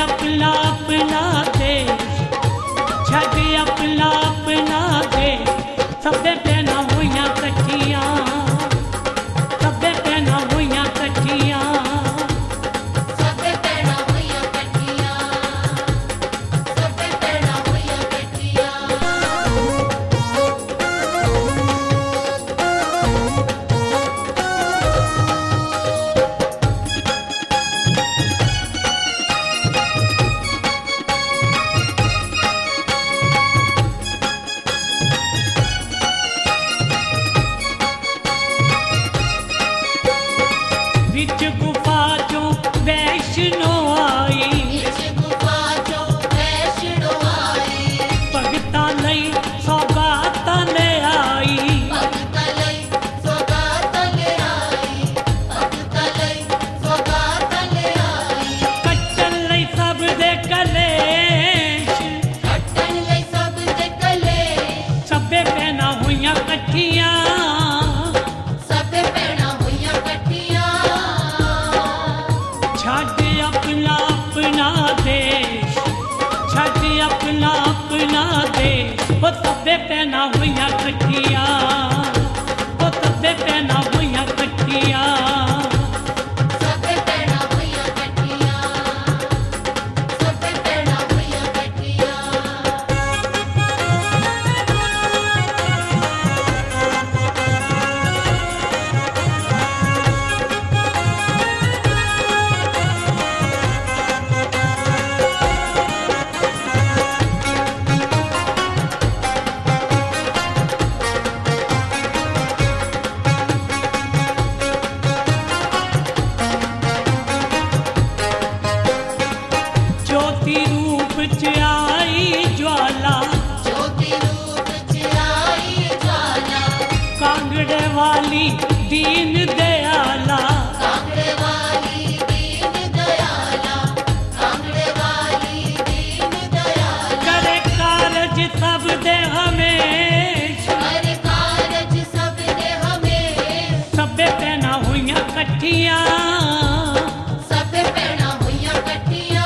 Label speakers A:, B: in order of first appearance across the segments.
A: अपना अपना देश, छड़ अपना अपना देश, सबे भैना होइयां कट्ठियां, सबे भैना होइयां कट्ठियां,
B: सबे भैना होइयां कट्ठियां, सबे भैना होइयां कट्ठियां।
A: विच गुफा चो वैष्णो आई,
B: विच गुफा चो वैष्णो आई,
A: भगतां लई सौगातां ले आई,
B: भगतां लई सौगातां ले आई, भगतां लई सौगातां ले आई।
A: कट्टन लई सब दे कलेश,
B: कट्टन लई सब दे कलेश,
A: सबे भैना होइयां कट्ठियां,
B: सबे भैना होइयां कट्ठियां।
A: छड़ अपना अपना देश, छड़ अपना अपना देश, वो सबे भैना होइयां कट्ठियां, वो सबे भैना होइयां कट्ठियां,
B: सबे भैना होइयां कट्ठियां, सबे भैना होइयां कट्ठियां।
A: ज्योति रूप च आई ज्वाला,
B: ज्योति रूप च आई ज्वाला,
A: कांगड़े वाली दीन दयाला,
B: कांगड़े वाली दीन दयाला, कांगड़े वाली दीन दयाला।
A: करे कारज सब दे हमेश,
B: हर कारज सब दे हमें,
A: सबे भैना होइयां कट्ठियां,
B: सबे भैना होइयां कट्ठियां।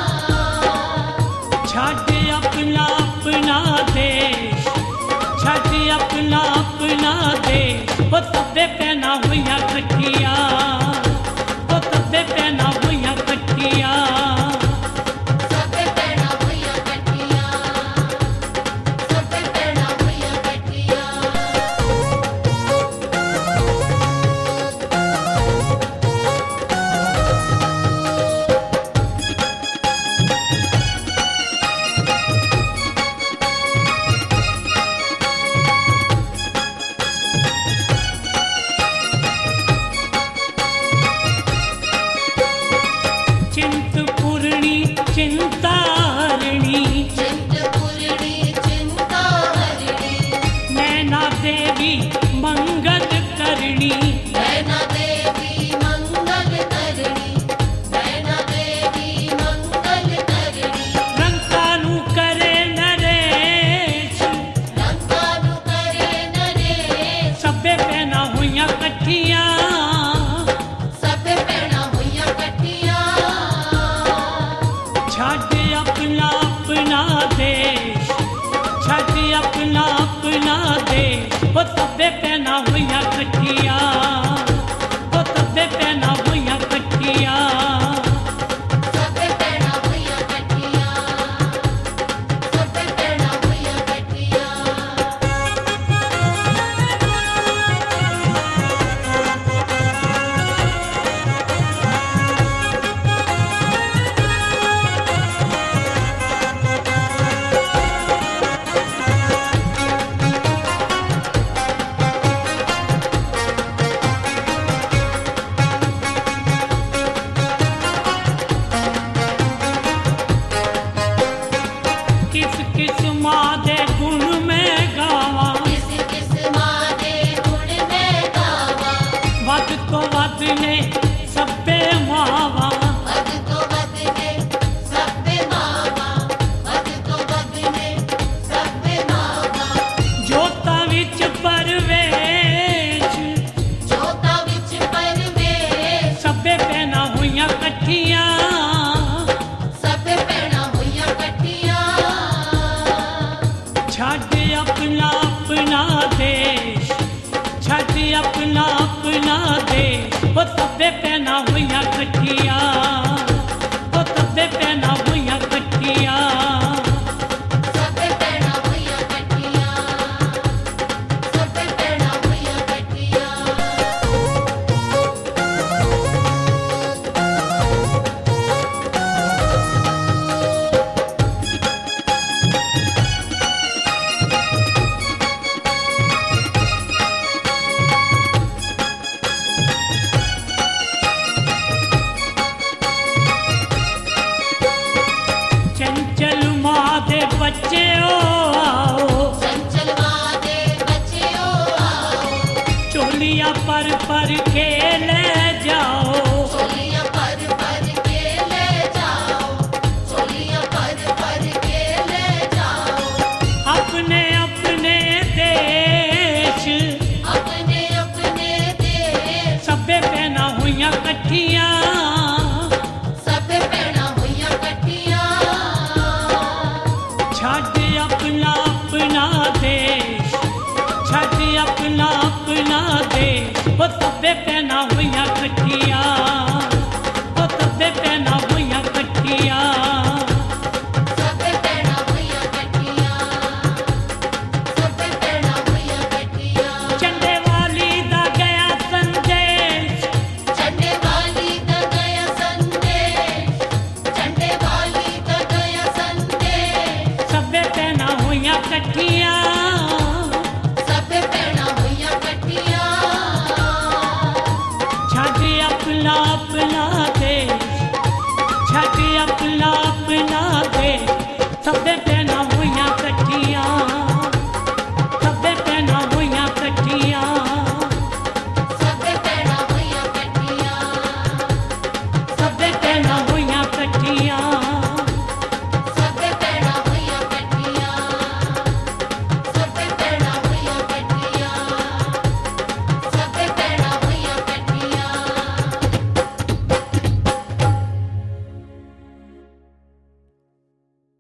A: छड़ अपना अपना देश, छड़ अपना अपना देश, वो सबे भैना होइयां कट्ठियां, वो सबे भैना होइयां कट्ठियां,
B: सबे भैना होइयां कट्ठियां, सबे भैना होइयां कट्ठियां।
A: चिंतपूर्णी चिंताहरणी,
B: चिंतपूर्णी चिंता हरणी,
A: नैना देवी मंगल करणी,
B: नैना देवी मंगल करणी, नैना देवी मंगल करणी।
A: रंकानू करे नरेश,
B: रंकानू करे नरेश,
A: सबे भैना होइयां कट्ठियां,
B: सबे भैना होइयां कट्ठियां।
A: दे वो तब्बे पहना हुआ कठिया वो तब्बे पहना हुआ कठिया
B: सबे पैना हुइया कठिया सबे पैना हुइया कठिया
A: चंचल माँ दे बच्चे ओ आओ
B: चंचल माँ दे बच्चे ओ आओ
A: चोलियां पर के